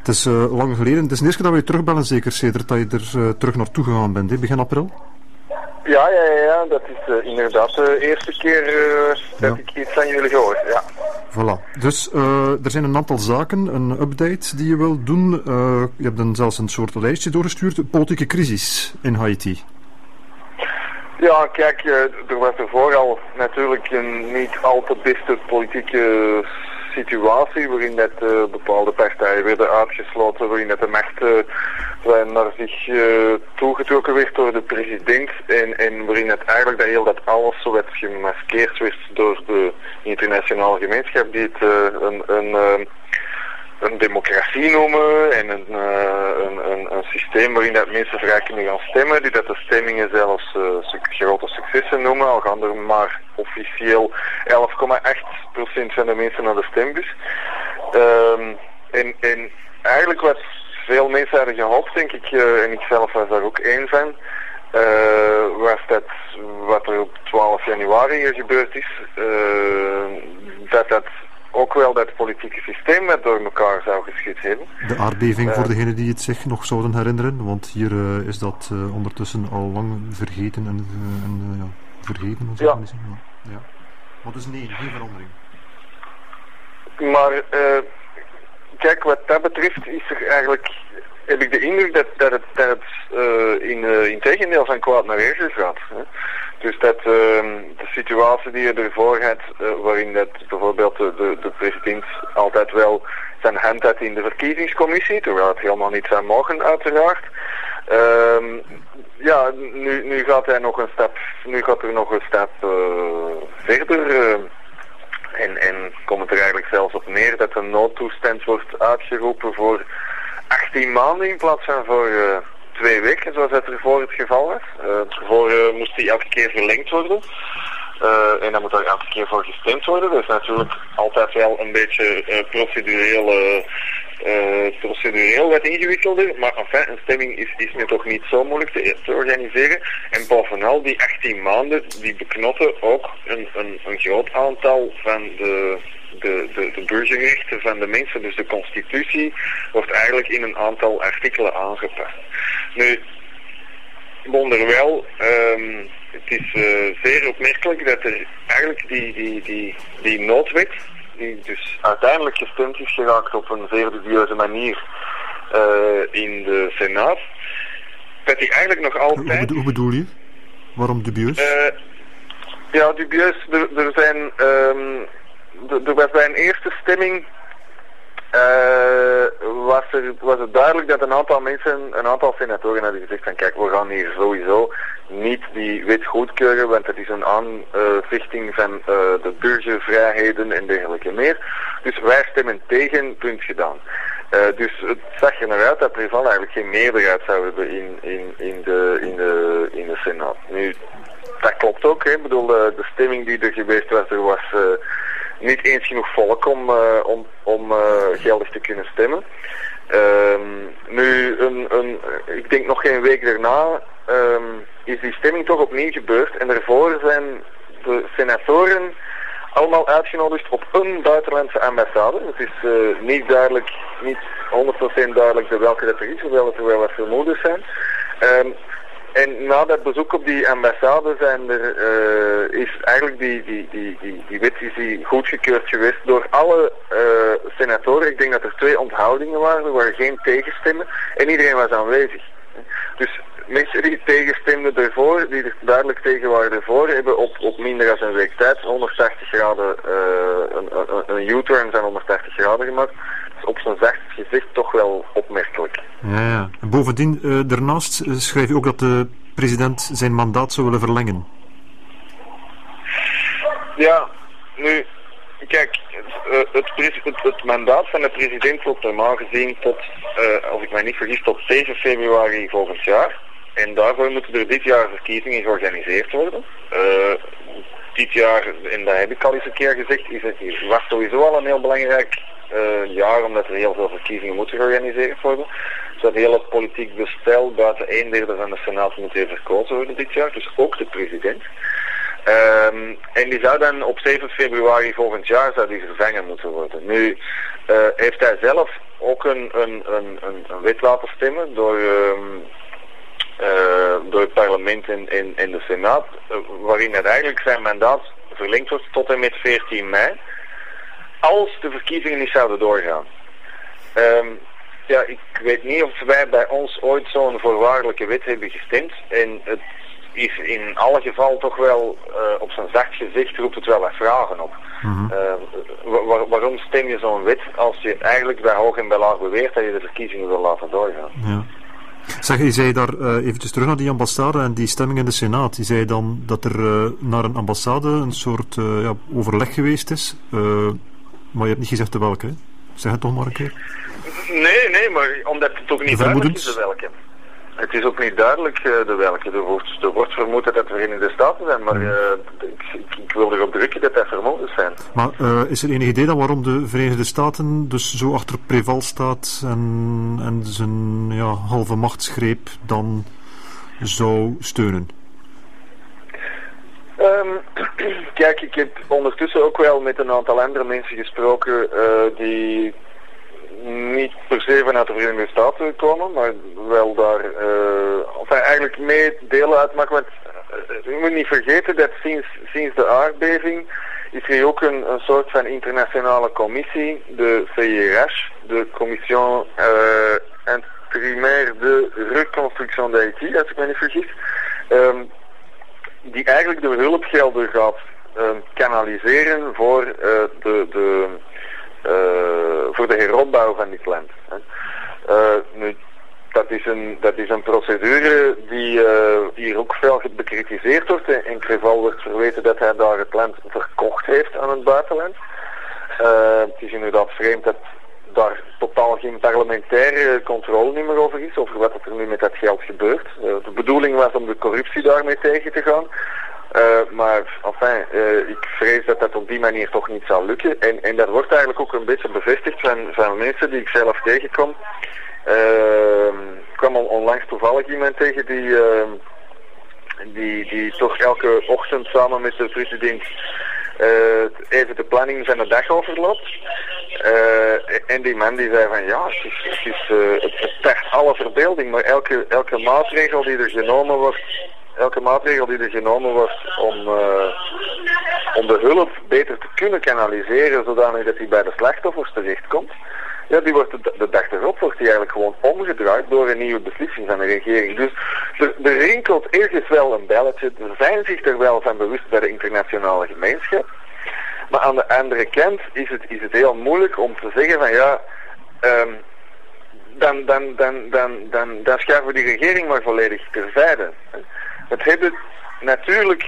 is lang geleden. Het is de eerste keer dat we je terugbellen, zeker, sedert dat je er terug naartoe gegaan bent, hè? Begin april? Ja, dat is inderdaad de eerste keer dat ik iets van jullie gehoord, ja. Voilà. Dus er zijn een aantal zaken, een update die je wilt doen. Je hebt dan zelfs een soort lijstje doorgestuurd. Politieke crisis in Haiti. Ja, kijk, er was er vooral natuurlijk een niet al te beste politieke situatie waarin dat bepaalde partijen werden uitgesloten, waarin dat de macht naar zich toegetrokken werd door de president en waarin het eigenlijk dat alles zo werd gemaskeerd werd door de internationale gemeenschap die het een democratie noemen en een systeem waarin dat mensen vrij kunnen gaan stemmen, die dat de stemmingen zelfs grote successen noemen, al gaan er maar officieel 11,8% van de mensen naar de stembus. En eigenlijk wat veel mensen hadden gehoopt, denk ik, en ik zelf was daar ook één van, was dat wat er op 12 januari hier gebeurd is, dat ook wel dat politieke systeem met door elkaar zou geschied hebben. De aardbeving voor degenen die het zich nog zouden herinneren, want hier is dat ondertussen al lang vergeten en vergeten. Ja. Ja. Maar dus nee, geen verandering. Maar kijk, wat dat betreft is er eigenlijk, heb ik de indruk dat het in tegendeel van kwaad naar erger gaat. Hè? Dus dat de situatie die je ervoor had, waarin dat bijvoorbeeld de president altijd wel zijn hand had in de verkiezingscommissie, terwijl het helemaal niet zou mogen uiteraard. Nu gaat hij nog een stap, verder. En komt het er eigenlijk zelfs op neer dat een noodtoestand wordt uitgeroepen voor 18 maanden in plaats van voor 2 weken, zoals dat ervoor het geval was. Tevoren moest die elke keer verlengd worden. En dan moet daar elke keer voor gestemd worden. Dat is natuurlijk altijd wel een beetje procedureel wat ingewikkelder. Maar enfin, een stemming is nu toch niet zo moeilijk te organiseren. En bovenal, die 18 maanden, die beknotten ook een groot aantal van de burgerrechten van de mensen. Dus de constitutie wordt eigenlijk in een aantal artikelen aangepast. Nu, wonderwel, het is zeer opmerkelijk dat er eigenlijk die noodwet, die dus uiteindelijk gestemd is geraakt op een zeer dubieuze manier in de Senaat, dat die eigenlijk nog altijd... Hoe bedoel je? Waarom dubieus? Ja, dubieus. Er zijn... Er was bij een eerste stemming was het duidelijk dat een aantal senatoren hadden gezegd van kijk, we gaan hier sowieso niet die wet goedkeuren, want het is een aanvechting van de burgervrijheden en dergelijke meer. Dus wij stemmen tegen, punt gedaan. Dus het zag er naar uit dat Preval eigenlijk geen meerderheid zou hebben in de Senaat. Nu, dat klopt ook, hè. Ik bedoel, de stemming die er geweest was, er was niet eens genoeg volk om geldig te kunnen stemmen. Nu, ik denk nog geen week daarna is die stemming toch opnieuw gebeurd en daarvoor zijn de senatoren allemaal uitgenodigd op een buitenlandse ambassade. Het is niet 100% duidelijk welke dat er is, hoewel er wel wat vermoedens zijn. En na dat bezoek op die ambassade is eigenlijk die wet is goedgekeurd geweest door alle senatoren. Ik denk dat er 2 onthoudingen waren, er waren geen tegenstemmen en iedereen was aanwezig. Dus mensen die tegenstemden ervoor, die er duidelijk tegen waren ervoor, hebben op minder dan een week tijd 180 graden, een U-turn van 180 graden gemaakt. Dus op zijn zachtst gezegd toch wel opmerkelijk. Ja. En bovendien, daarnaast schrijf je ook dat de president zijn mandaat zou willen verlengen. Ja, nu, kijk, het mandaat van de president wordt normaal gezien tot, als ik mij niet vergis, tot 7 februari volgend jaar. En daarvoor moeten er dit jaar verkiezingen georganiseerd worden. Dit jaar, en dat heb ik al eens een keer gezegd, was sowieso al een heel belangrijk jaar, omdat er heel veel verkiezingen moeten georganiseerd worden. Dus dat hele politiek bestel buiten 1/3 van de Senaat moet even verkozen worden dit jaar, dus ook de president. En die zou dan op 7 februari volgend jaar zou die vervangen moeten worden. Nu heeft hij zelf ook een wet laten stemmen door het parlement en de Senaat, waarin het eigenlijk zijn mandaat verlengd wordt tot en met 14 mei, als de verkiezingen niet zouden doorgaan. Ja, ik weet niet of wij bij ons ooit zo'n voorwaardelijke wet hebben gestemd. En het is in alle geval toch wel, op zijn zacht gezegd, roept het wel wat vragen op. Waarom stem je zo'n wet als je eigenlijk bij hoog en bij laag beweert dat je de verkiezingen wil laten doorgaan? Ja. Zeg, je zei daar eventjes terug naar die ambassade en die stemming in de Senaat. Je zei dan dat er naar een ambassade een soort overleg geweest is. Maar je hebt niet gezegd de welke, hè? Zeg het toch maar een keer. Nee, maar omdat het ook niet duidelijk is de welke. Het is ook niet duidelijk de welke. Er wordt vermoed dat het de Verenigde Staten zijn, maar ik wil erop drukken dat dat vermoedens zijn. Maar is er enig idee dan waarom de Verenigde Staten dus zo achter Preval staat en zijn halve machtsgreep dan zou steunen? Kijk, ik heb ondertussen ook wel met een aantal andere mensen gesproken die niet per se vanuit de Verenigde Staten komen, maar wel daar eigenlijk mee deel uitmaken. Want je moet niet vergeten dat sinds de aardbeving is er ook een soort van internationale commissie, de CIRH, de Commission Intérimaire de Reconstruction d'Haïti, als ik me niet vergis, die eigenlijk de hulpgelden gaat kanaliseren voor voor de heropbouw van dit land. Nu, dat is een procedure die hier ook veel bekritiseerd wordt. En Preval wordt verweten dat hij daar het land verkocht heeft aan het buitenland. Het is inderdaad vreemd dat daar totaal geen parlementaire controle niet meer over is, over wat er nu met dat geld gebeurt. De bedoeling was om de corruptie daarmee tegen te gaan. Maar enfin, ik vrees dat dat op die manier toch niet zal lukken. En dat wordt eigenlijk ook een beetje bevestigd van mensen die ik zelf tegenkom. Ik kwam onlangs toevallig iemand tegen die toch elke ochtend samen met de president even de planning van de dag overloopt. En die man die zei van ja, het tart alle verbeelding, maar elke maatregel die er genomen wordt, om de hulp beter te kunnen kanaliseren, zodanig dat die bij de slachtoffers terechtkomt, ja, die wordt de dag erop wordt die eigenlijk gewoon omgedraaid door een nieuwe beslissing van de regering. Dus er rinkelt ergens wel een belletje. Er zijn zich er wel van bewust bij de internationale gemeenschap. Maar aan de andere kant is het heel moeilijk om te zeggen van ja, dan schuiven we die regering maar volledig terzijde. Het hebben natuurlijk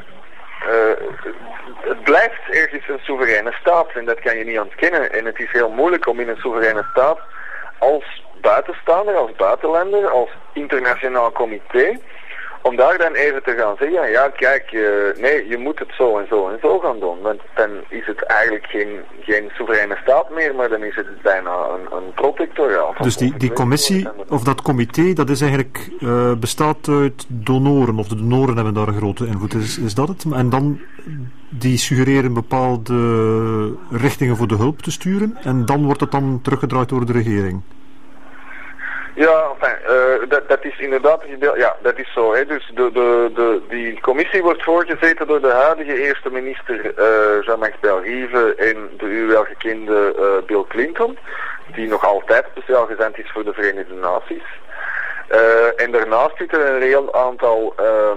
het blijft ergens een soevereine staat en dat kan je niet ontkennen. En het is heel moeilijk om in een soevereine staat als buitenstaander, als buitenlander, als internationaal comité, om daar dan even te gaan zeggen, ja kijk, nee, je moet het zo en zo en zo gaan doen. Want dan is het eigenlijk geen soevereine staat meer, maar dan is het bijna een protectoraat. Dus die commissie, of dat comité, dat is eigenlijk, bestaat uit donoren, of de donoren hebben daar een grote invloed. Is dat het? En dan, die suggereren bepaalde richtingen voor de hulp te sturen, en dan wordt het dan teruggedraaid door de regering. Ja, dat is inderdaad, ja, dat is zo. Hè. Dus die commissie wordt voorgezeten door de huidige eerste minister Jean-Marc Belrive en de u welgekende Bill Clinton, die nog altijd speciaal gezant is voor de Verenigde Naties. En daarnaast zitten een heel aantal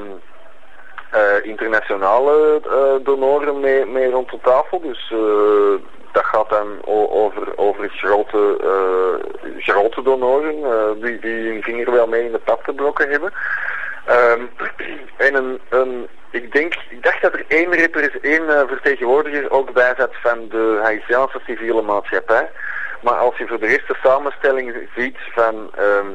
internationale donoren mee rond de tafel. Dus dat gaat dan over grote donoren die hun vinger wel mee in de pap gebroken hebben. Ik dacht dat er één vertegenwoordiger ook bij zat van de Haïtiaanse civiele maatschappij. Maar als je voor de rest de samenstelling ziet van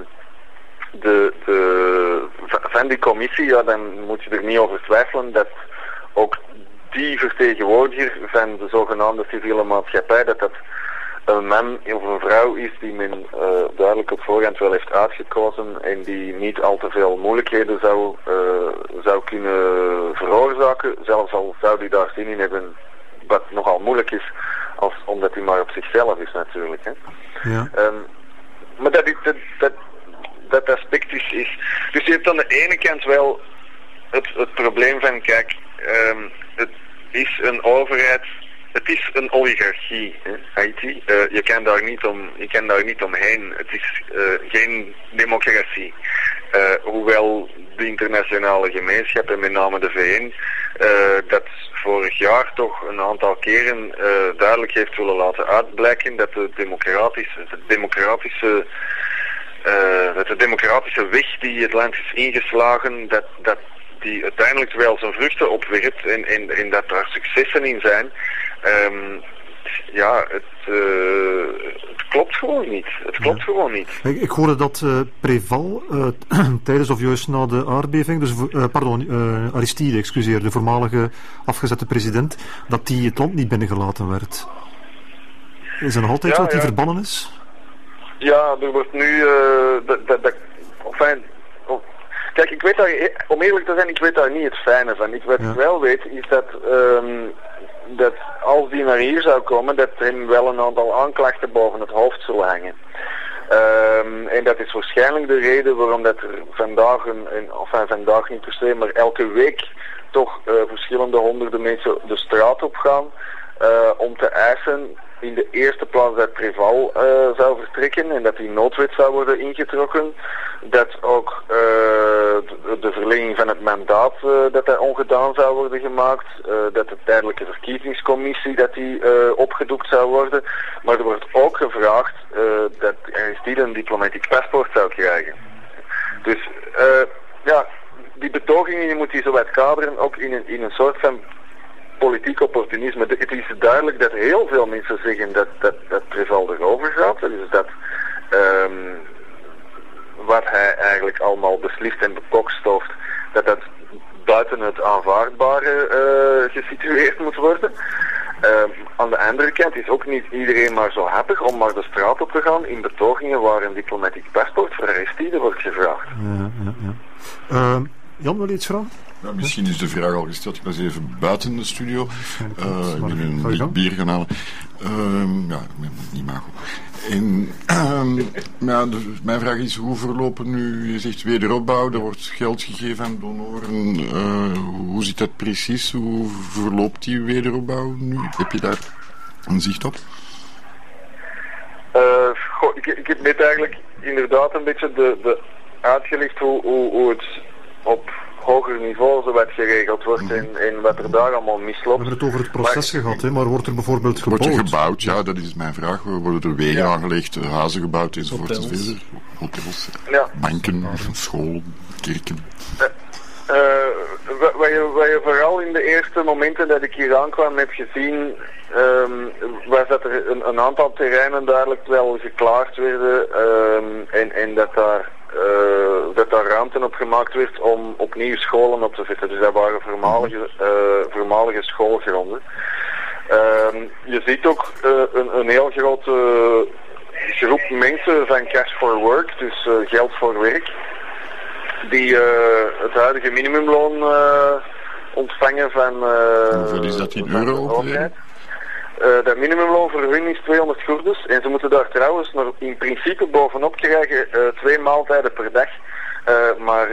van die commissie, ja, dan moet je er niet over twijfelen dat ook die vertegenwoordiger van de zogenaamde civiele maatschappij, dat een man of een vrouw is die men duidelijk op voorhand wel heeft uitgekozen en die niet al te veel moeilijkheden zou kunnen veroorzaken, zelfs al zou die daar zin in hebben, wat nogal moeilijk is, omdat hij maar op zichzelf is natuurlijk. Hè. Ja. Maar dat aspect is... Dus je hebt aan de ene kant wel het probleem van, kijk, het is een overheid, het is een oligarchie, hè, Haiti. Je kan daar niet omheen. Het is geen democratie. Hoewel de internationale gemeenschap en met name de VN dat vorig jaar toch een aantal keren duidelijk heeft willen laten uitblijken dat de democratische weg die het land is ingeslagen, dat die uiteindelijk wel zijn vruchten opwerpt en dat daar successen in zijn. Het klopt gewoon niet. Het klopt gewoon niet. Ik hoorde dat Préval tijdens of juist na de aardbeving, dus Aristide, excuseer, de voormalige afgezette president, dat die het land niet binnengelaten werd. Is dat nog altijd dat hij verbannen is? Ja, er wordt nu... Kijk, ik weet daar, om eerlijk te zijn, ik weet daar niet het fijne van. Wat ik wel weet, is dat als die naar hier zou komen, dat hem wel een aantal aanklachten boven het hoofd zullen hangen. En dat is waarschijnlijk de reden waarom dat er vandaag niet per se, maar elke week toch verschillende honderden mensen de straat op gaan om te eisen in de eerste plaats dat Préval zou vertrekken en dat die noodwet zou worden ingetrokken. Dat ook de verlenging van het mandaat dat ongedaan zou worden gemaakt. Dat de tijdelijke verkiezingscommissie dat die opgedoekt zou worden. Maar er wordt ook gevraagd dat Aristide een diplomatiek paspoort zou krijgen. Dus die betogingen, je moet die zo uitkaderen ook in een soort van politiek opportunisme. Het is duidelijk dat heel veel mensen zeggen dat Préval erover gaat. Dus dat wat hij eigenlijk allemaal beslist en bekokstoft, dat buiten het aanvaardbare gesitueerd moet worden. Aan de andere kant is ook niet iedereen maar zo happig om maar de straat op te gaan in betogingen waar een diplomatiek paspoort voor Aristide wordt gevraagd. Jan, wil je iets vragen? Ja, misschien is de vraag al gesteld. Ik was even buiten de studio. Ik ben een bier gaan halen. Niet mago. Mijn vraag is, hoe verlopen nu, je zegt wederopbouw, er wordt geld gegeven aan donoren. Hoe zit dat precies? Hoe verloopt die wederopbouw nu? Heb je daar een zicht op? Ik heb net eigenlijk inderdaad een beetje uitgelicht hoe het op hoger niveau zowat geregeld wordt en wat er daar allemaal misloopt. We hebben het over het proces gehad, hè, maar wordt er bijvoorbeeld gebouwd? Wordt er gebouwd, ja, dat is mijn vraag. Worden er wegen aangelegd, huizen gebouwd enzovoort enzovoort? Hotels, banken, scholen, kerken. Wat je vooral in de eerste momenten dat ik hier aankwam heb gezien, was dat er een aantal terreinen duidelijk wel geklaard werden en dat daar ruimte op gemaakt werd om opnieuw scholen op te zetten. Dus dat waren voormalige schoolgronden. Je ziet ook een heel grote groep mensen van cash for work, dus geld voor werk, die het huidige minimumloon ontvangen van hoeveel is dat in euro? overheid. Dat minimumloon voor hun is 200 gulden en ze moeten daar trouwens nog in principe bovenop krijgen 2 maaltijden per dag. Maar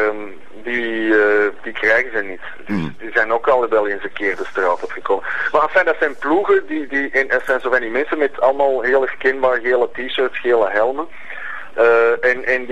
die krijgen ze niet. Dus die zijn ook al wel eens een keer de straat opgekomen. Maar enfin, dat zijn ploegen en er zijn zo van die mensen met allemaal heel herkenbaar gele t-shirts, gele helmen. En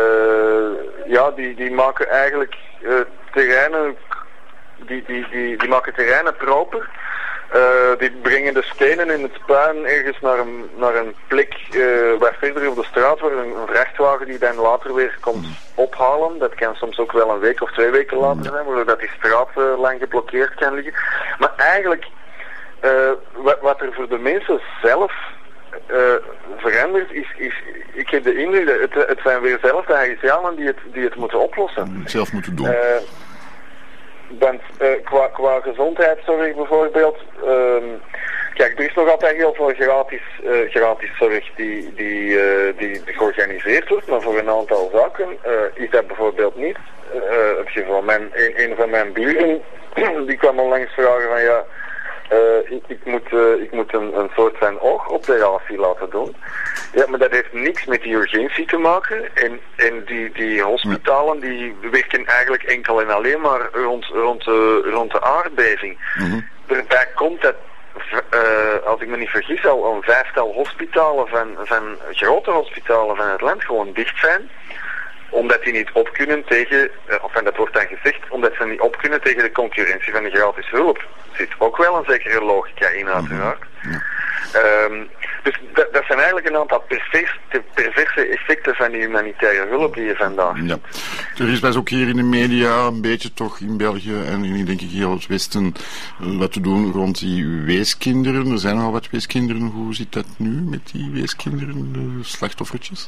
die maken eigenlijk terreinen, die maken terreinen proper. Die brengen de stenen in het puin ergens naar een plek wat verder op de straat, waar een vrachtwagen die dan later weer komt ophalen. Dat kan soms ook wel een week of 2 weken later zijn, waardoor die straat lang geblokkeerd kan liggen. Maar eigenlijk, wat er voor de mensen zelf verandert, is ik heb de indruk dat het zijn weer zelf de Haitianen die het moeten oplossen. Zelf moeten doen. Want qua gezondheidszorg bijvoorbeeld, Kijk, er is nog altijd heel veel gratis zorg die georganiseerd wordt, maar voor een aantal zaken is dat bijvoorbeeld niet het geval. Een van mijn buren die kwam al langs vragen van ja, ik moet een soort van oogoperatie laten doen. Ja, maar dat heeft niks met die urgentie te maken. En die hospitalen die werken eigenlijk enkel en alleen maar rond de aardbeving. Mm-hmm. Daarbij komt dat, als ik me niet vergis, al een 5-tal hospitalen van grote hospitalen van het land gewoon dicht zijn. Omdat die niet op kunnen tegen, dat wordt dan gezegd, omdat ze niet op kunnen tegen de concurrentie van de gratis hulp. Er zit ook wel een zekere logica in, uiteraard. Dus dat zijn eigenlijk een aantal perverse effecten van die humanitaire hulp die je vandaag hebt. Ja. Er is best ook hier in de media een beetje toch in België en in denk ik heel het Westen wat te doen rond die weeskinderen. Er zijn al wat weeskinderen. Hoe zit dat nu met die weeskinderen, de slachtoffertjes?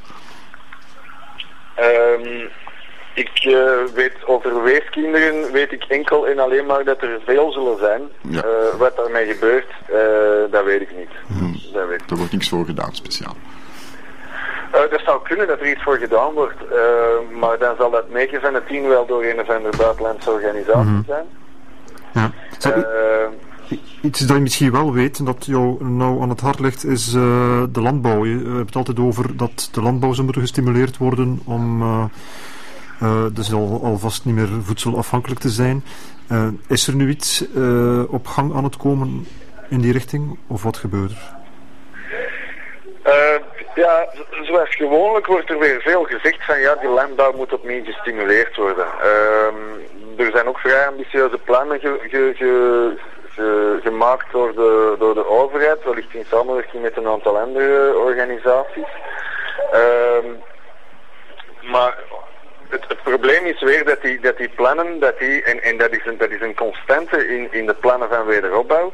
Ik weet over weeskinderen weet ik enkel en alleen maar dat er veel zullen zijn. Ja. Wat daarmee gebeurt, dat weet ik niet. Er wordt niks voor gedaan, speciaal. Dat zou kunnen dat er iets voor gedaan wordt, maar dan zal dat 9 van de 10 wel door een of andere buitenlandse organisatie zijn. Ja. Iets dat je misschien wel weet, en dat jou nou aan het hart ligt, is de landbouw. Je hebt het altijd over dat de landbouw zou moeten gestimuleerd worden om dus alvast niet meer voedselafhankelijk te zijn. Is er nu iets op gang aan het komen in die richting, of wat gebeurt er? Ja, zoals gewoonlijk wordt er weer veel gezegd van ja, die landbouw moet opnieuw gestimuleerd worden. Er zijn ook vrij ambitieuze plannen gemaakt door de overheid, wellicht in samenwerking met een aantal andere organisaties. Maar het probleem is weer dat die plannen, en dat is een constante in de plannen van wederopbouw,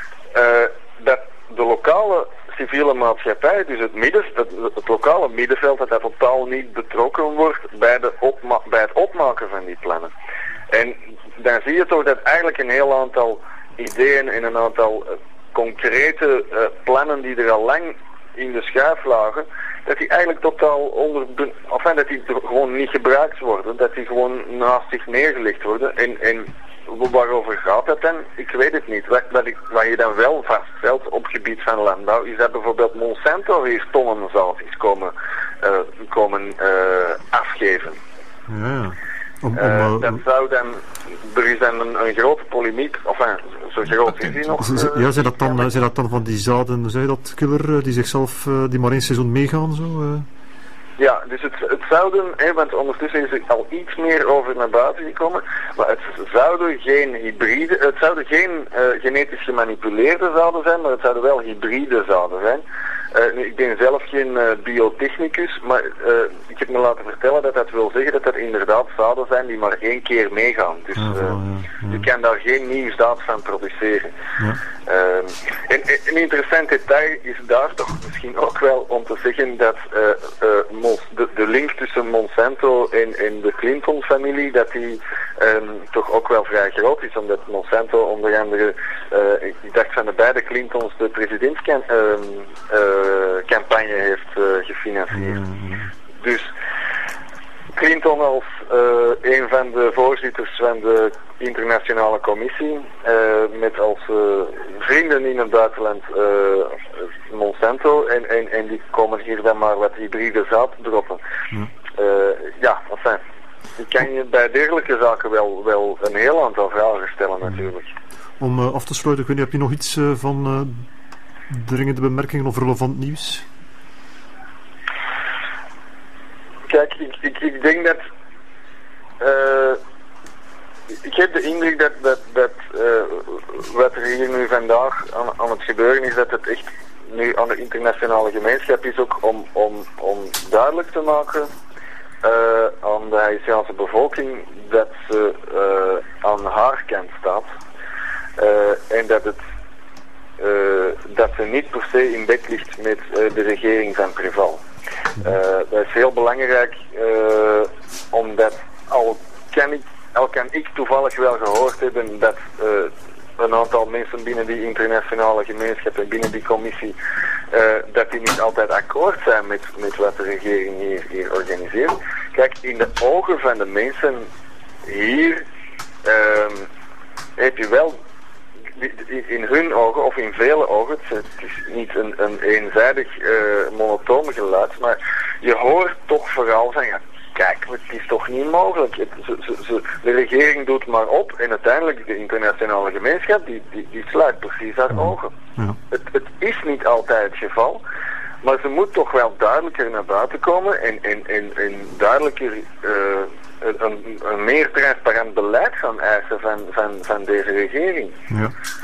dat de lokale civiele maatschappij, dus het lokale middenveld, dat totaal niet betrokken wordt bij het opmaken van die plannen. En dan zie je toch dat eigenlijk een heel aantal ideeën en een aantal concrete plannen die er al lang in de schuif lagen, dat die eigenlijk totaal dat die gewoon niet gebruikt worden, dat die gewoon naast zich neergelegd worden. En waarover gaat dat dan? Ik weet het niet. Wat je dan wel vaststelt op gebied van landbouw, is dat bijvoorbeeld Monsanto hier tonnen zoutjes komen afgeven. Ja. Dat zou dan, er is dan een grote polemiek, zo groot is die nog. Zijn dat dan van die zaden, zei dat, killer, die zichzelf, die maar 1 seizoen meegaan, zo? Ja, dus het zouden, want ondertussen is er al iets meer over naar buiten gekomen, maar het zouden geen genetisch gemanipuleerde zaden zijn, maar het zouden wel hybride zaden zijn. Ik ben zelf geen biotechnicus, maar ik heb me laten vertellen dat dat wil zeggen dat dat inderdaad zaden zijn die maar 1 keer meegaan. Dus je kan daar geen nieuw zaad van produceren. Ja. Een interessant detail is daar toch misschien ook wel om te zeggen dat de link tussen Monsanto en de Clinton-familie, dat die toch ook wel vrij groot is, omdat Monsanto onder andere, ik dacht van de beide Clintons, de presidentscampagne heeft gefinancierd. Dus Clinton als een van de voorzitters van de internationale commissie, met als vrienden in het buitenland Monsanto, en die komen hier dan maar wat hybride zaad droppen. Je kan je bij dergelijke zaken wel een heel aantal vragen stellen natuurlijk. Om af te sluiten, ik weet niet, heb je nog iets van dringende bemerkingen of relevant nieuws? Kijk, ik denk dat ik heb de indruk dat wat er hier nu vandaag aan het gebeuren is, dat het echt nu aan de internationale gemeenschap is ook om duidelijk te maken aan de Haïtiaanse bevolking dat ze aan haar kant staat en dat ze niet per se in bed ligt met de regering van Preval. Dat is heel belangrijk, omdat al kan ik toevallig wel gehoord hebben dat een aantal mensen binnen die internationale gemeenschap en binnen die commissie, dat die niet altijd akkoord zijn met wat de regering hier organiseert. Kijk, in de ogen van de mensen hier heb je wel, in hun ogen of in vele ogen, het is niet een eenzijdig monotoom geluid, maar je hoort toch vooral van, ja, kijk, het is toch niet mogelijk. De regering doet maar op en uiteindelijk de internationale gemeenschap die sluit precies haar ogen. Ja. Het is niet altijd het geval, maar ze moet toch wel duidelijker naar buiten komen en duidelijker een meer transparant beleid gaan eisen van deze regering. Ja.